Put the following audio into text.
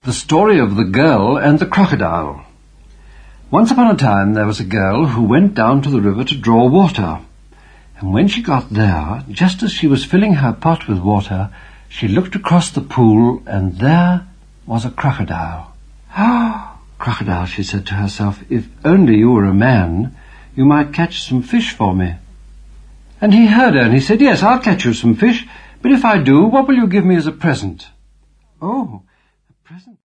The Story of the Girl and the Crocodile. Once upon a time there was a girl who went down to the river to draw water. And when she got there, just as she was filling her pot with water, she looked across the pool, and there was a crocodile. "Ah, Crocodile," she said to herself, "if only you were a man, you might catch some fish for me." And he heard her, and he said, "Yes, I'll catch you some fish, but if I do, what will you give me as a present?" "Oh, a present?"